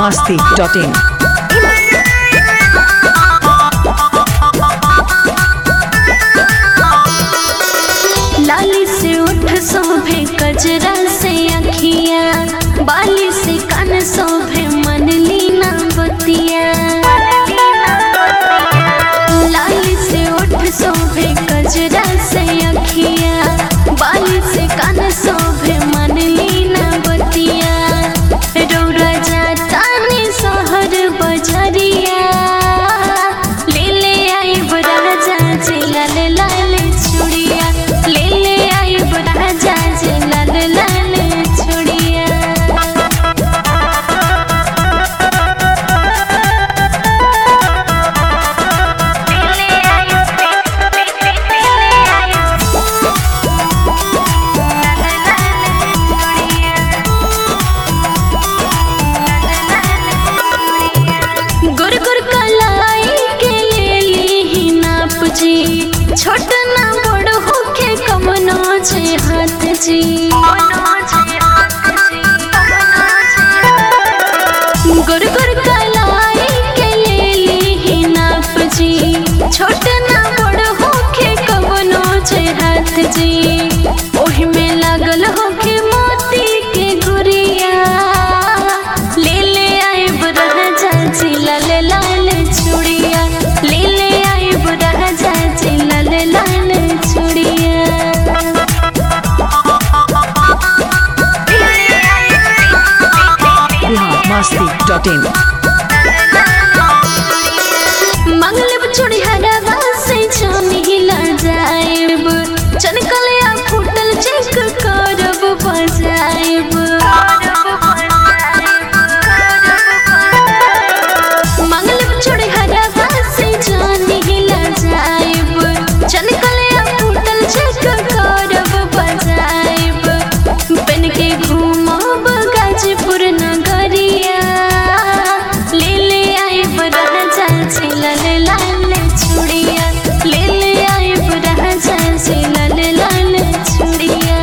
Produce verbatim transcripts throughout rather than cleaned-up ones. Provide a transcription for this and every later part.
masti dot in. लाली से उठ शोभे कजरा से अखिया, बाली से कान शोभे मन लीना बतिया। लाली से उठ शोभे कजरा से अखिया, बाली से कान शोभे मन लीना बतिया। रौरा जाता ने शहर बजरिया, ले ले आई राजा जी लाल लाल चूड़िया, ले ले आई राजा जी लाल लाल चूड़िया। गुर गुर कलाई के ले ली ही नाप जी, छोट ना बड़ होके कमनो छे हाथ जी। गुर गुर कलाई के ले ली ही नाप जी, छोट ना बड़ होके कमनो छे हाथ जी। ओहि में लागल होके मोती के गुरिया, ले ले आई राजा जी लाल लाल चूड़िया, ले ले आई राजा जी लाल लाल चूड़िया। Bihar masti dot in. मंगलब चूड़ी हरवा से जानी हिला जाएब, चनकलिया फूटल चेक करब बजाएब। मंगलब चूड़ी हरवा से जानी हिला जाएब, चनकलिया फूटल चेक करब बजाएब। बन के घूमब गाजीपुर नगरिया, ले ले आइब राजा जी लाल लाल चूड़िया, ले ले आइब राजा जी लाल लाल चूड़िया।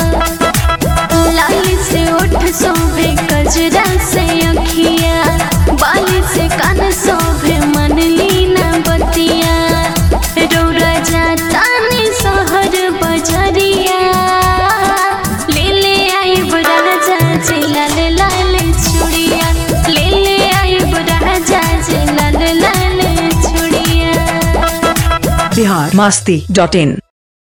लाली से उठ शोभे कजरा से अखिया, बाली से कान शोभे मन लीना बतिया। रौरा जाता ने शहर बजरिया, ले ले आइब राजा जी लाल लाल चूड़िया, ले ले आइब राजा जी लाल लाल चूड़िया। Bihar masti dot in.